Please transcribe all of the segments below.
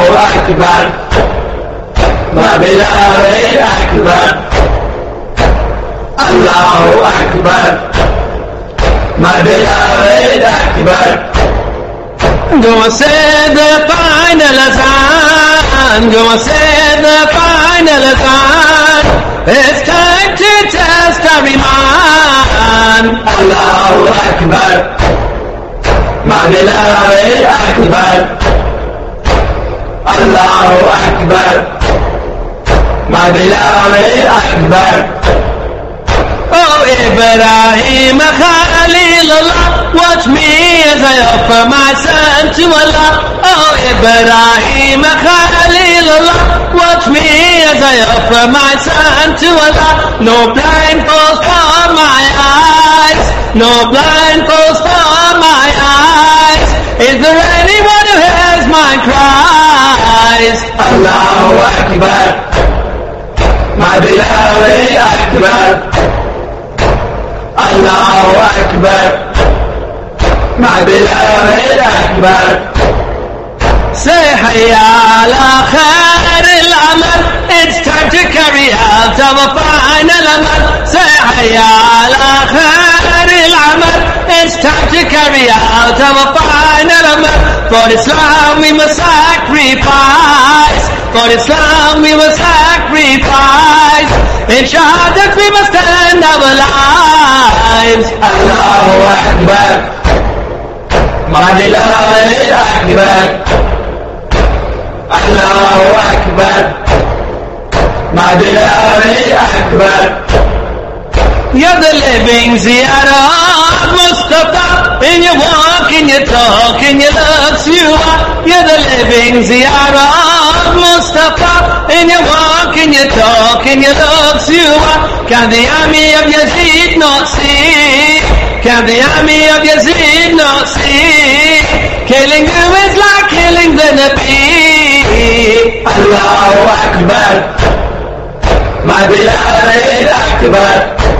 أكبر ما بالله أكبر الله أكبر ما بالله أكبر. Go and say the final azan, go and say the final azan. It's time to test our iman. الله أكبر ما بالله أكبر الله أكبر ما بالله أكبر. Oh Ibrahim Khalilullah, watch me as I offer my son to Allah. Oh Ibrahim Khalilullah, watch me as I offer my son to Allah. No blindfolds for my eyes, no blindfolds for my eyes. Is there anyone who hears my cries? الله أكبر ما بالله أكبر الله أكبر ما بالله أكبر. Say hayya ala khair al-amal, it's time to carry out our final amal. Say hayya ala khair al-amal, it's time to carry out our final amal. For Islam we must sacrifice, for Islam we must sacrifice. In shahadat we must end our lives. الله أكبر ما بالله أكبر الله أكبر ما بالله أكبر. You're the living Ziyarah Mustafa. In your walk, in your talk, in your looks you are. You're the living Ziyarah Mustafa. In your walk, in your talk, in your looks you are. Can the army of Yazid not see? Can the army of Yazid not see? Killing you is like killing the Nabi. الله أكبر ما بالله أكبر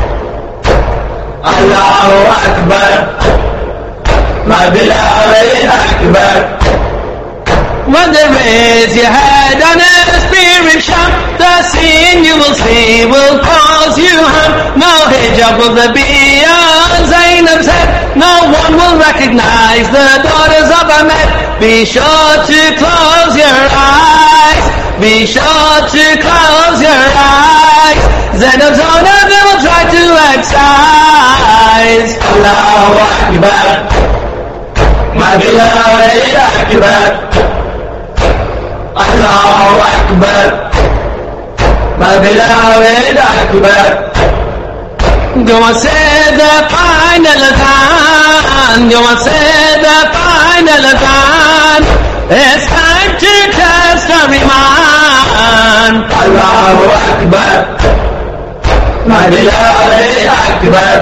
الله أكبر ما بالله أكبر. Whether raise your head on a spirit shout, the scene you will see will cause you harm. No hijab will there be on Zainab's head, no one will recognize the daughters of Ahmed. Be sure to close your eyes, be sure to close your eyes. Zainab's honor they will try to excise. الله أكبر ما بالله أكبر الله أكبر ما بالله أكبر. Go and say the final adhan, go and say the final adhan. It's time to test our iman. الله أكبر ما بالله أكبر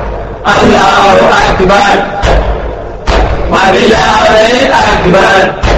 الله أكبر ما بالله أكبر.